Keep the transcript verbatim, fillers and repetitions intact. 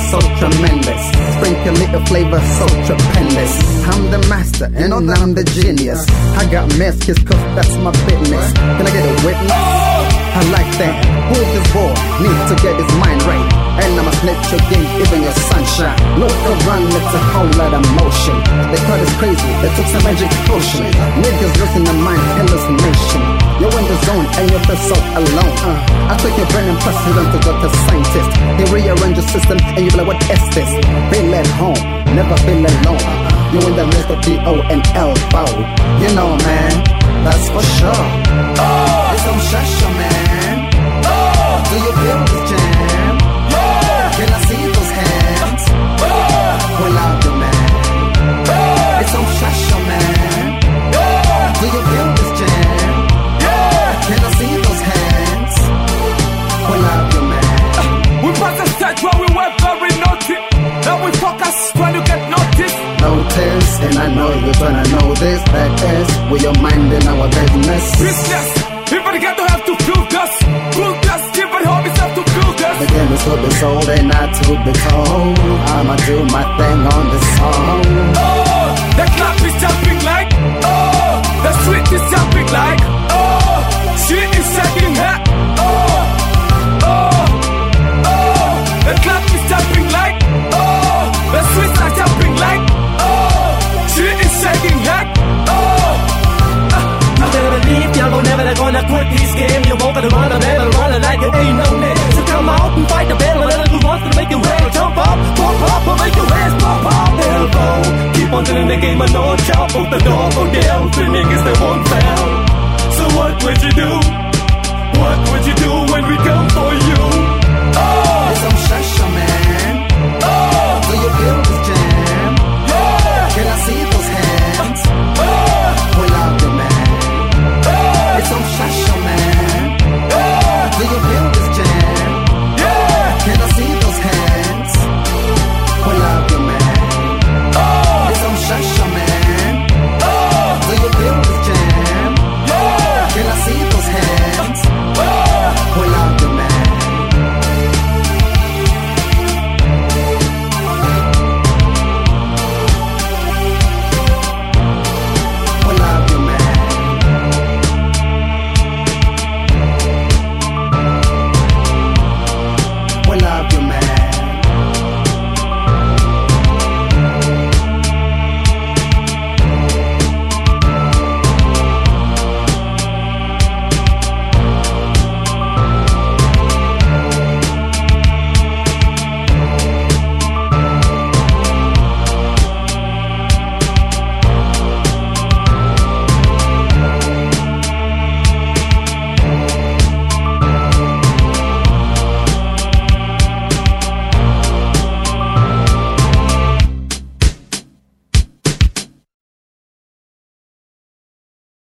so tremendous. Sprinkle little flavor, so tremendous. I'm the master and I'm the genius. I got messages cause that's my business. Can I get a witness? I like that. Who is this boy? Need to get his mind right. And I'ma snitch your game, even your sunshine. Look around, it's a whole lot of motion. They thought it's crazy, they took some magic potion. Niggas losing their mind, hallucination. You're in the zone and you feel so alone. uh, I took your brain and passed it on to Doctor Scientist. They rearrange your system and you be like, what is this? Feel at home, never feel alone. You in the midst of D O and L O. You know, man, that's for sure. Oh, it's some shasha, man. Oh, do you feel this jam? Yeah. Can I see those hands? Oh, pull out the man. Oh, it's some shasha, man. Oh, do you feel this jam? Yeah. Can I see those hands? Pull out the man. Uh, we passed a stage where we were very naughty. Now we focus trying to get noticed. Notice, and I know you're trying to know this. That is, we are minding our business. Business, everybody got to have to feel this. Feel this, everybody always have to feel this. The game is to be sold and not to be told. I'ma do my thing on the song. Oh, the club is jumping like. Oh, the street is jumping like. Oh, she is shaking her. Oh, oh, oh, the club is jumping like. Oh, the streets are jumping like. Oh, she is shaking her. Oh, uh, I better believe y'all never gonna quit this game. You won't gonna run, I better run like it ain't no name. So come out and fight the battle. And who wants to make you ready? Jump up, pop up, or make your hands pop up. Elbow, keep on doing the game, I know. Chop off the door, go down. The niggas they won't fail. So what would you do? What would you do?